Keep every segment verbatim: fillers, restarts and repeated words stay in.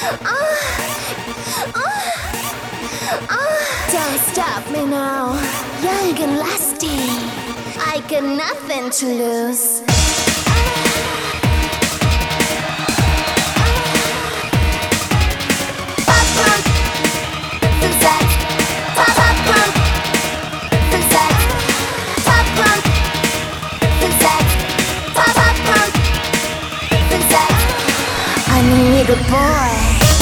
Don't stop me now, young and lusty. I got nothing to lose. I need a boy.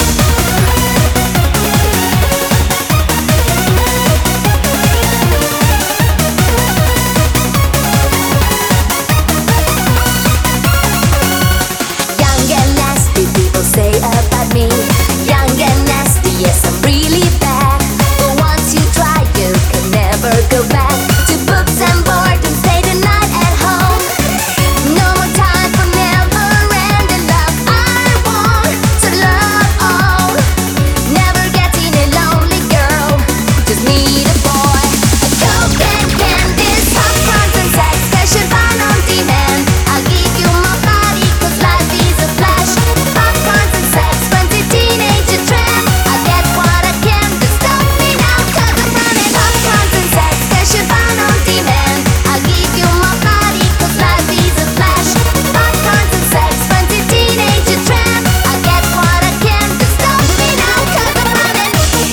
Young and nasty, people say about me. Young and nasty, yes, I'm really bad. But once you try, you can never go back to books and boredom. Stay the night at home. No more time for never-ending love. I want to love all. Never getting a lonely girl. Just need a boy. A coke and candy, popcorns and sex. Fashion fun on demand. I'll give you my body, 'cause life is a flash. Popcorns and sex, frenzy teenager trend. I get what I can, just stop me now, 'cause I'm running. Popcorns and sex, fashion fun on demand. I'll give you my body, 'cause life is a flash. Popcorns and sex, frenzy teenager trend. I get what I can, just stop me now, 'cause I'm running.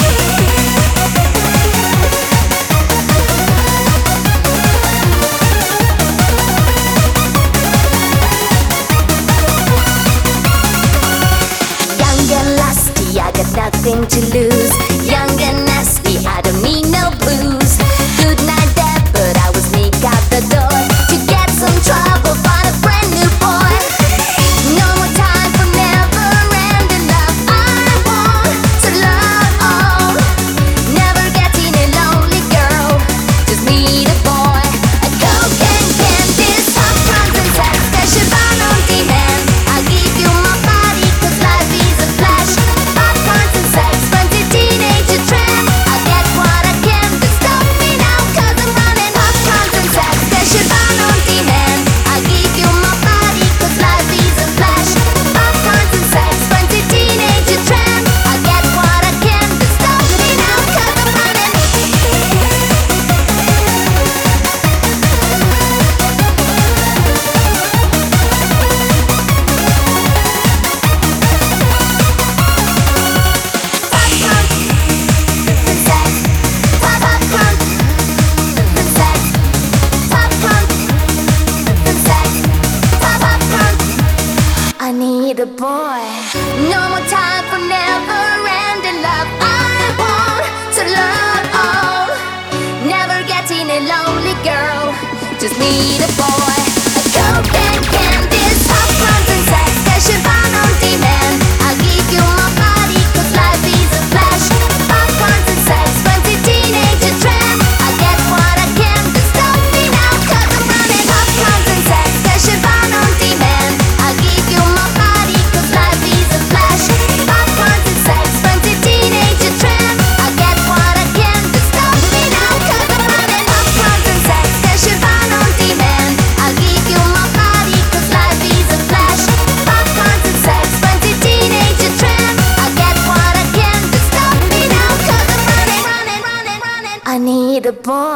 Young and lusty, I got nothing to lose. Young and nasty, I don't need no blues. Good night, Dad, but I will sneak out the door to get some trouble, find a brand new boy. No more time for never-ending love. I want to love all. Never getting a lonely girl. Just need a boy. A coke and candies, popcorns and sex. Fashion fun on demand. I'll give you my body, 'cause life is a flash. Popcorns and sex, frenzy teenager trend. I get what I can, just stop me now, 'cause I'm running. Popcorns and sex, fashion fun on demand. I'll give you my body, 'cause life is a flash. Popcorns and sex, frenzy teenager trend. I get what I can, just stop me now, 'cause I'm running. I need a boy. No more time for never-ending love. I want to love all. Never getting a lonely girl. Just need a boy. A coke and candies, popcorns and sex. Fashion fun on demand. I'll give you my body, 'cause life is a flash. Popcorns and sex, frenzy teenager trend. I get what I can, just stop me now, 'cause I'm running. Popcorns and sex, fashion fun on demand. I'll give you my body, 'cause life is a flash. Popcorns and sex, frenzy teenager trend. I get what I can, just stop me now, 'cause I'm running. Popcorns and sex, fashion fun on demand. I'll give you my body, 'cause life is a flash. Popcorns and sex, frenzy teenager trend. I get what I can, just stop me now, 'cause I'm running, running, running, running. I need a boy.